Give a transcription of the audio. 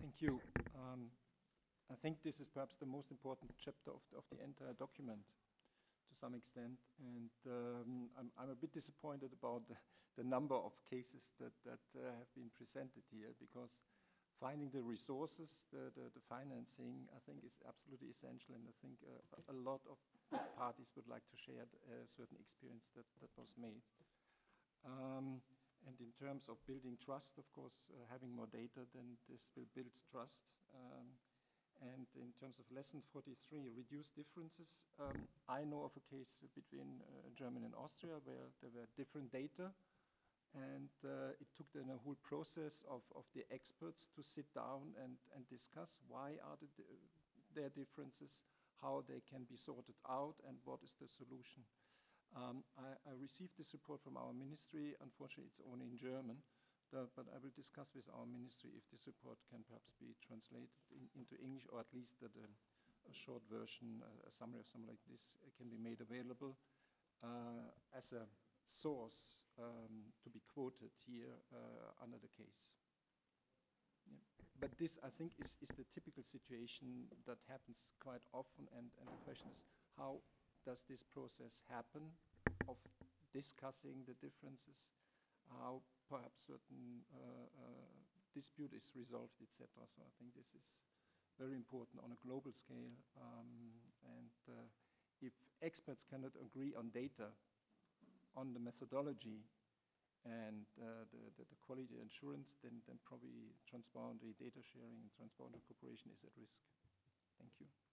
Thank you. I think this is perhaps the most important chapter of the entire document to some extent, and I'm a bit disappointed about the number of cases that have been presented here, because finding the resources, the financing, I think is absolutely essential, and I think a lot of parties would like to share a certain experience that was made. And in terms of building trust, of course, having more data, then this will build trust. And in terms of lesson 43, reduce differences, I know of a case between Germany and Austria where there were different data, and it took then a whole process of the experts to sit down and discuss why are their differences, how they can be sorted out, and what is the solution. I received this report from our ministry. Unfortunately, it's only in German, but I will discuss with our ministry if this report can perhaps be translated into English, or at least that a short version, a summary of something like this can be made available as a source to be quoted here under the case. Yeah. But this, I think, is the typical situation that happens quite often, and the question is, how does this process happen of discussing the differences, how perhaps certain dispute is resolved, etc. So I think this is very important on a global scale, and if experts cannot agree on data, on the methodology, and the quality assurance, then probably transparency, data sharing, and transparency cooperation is at risk. Thank you.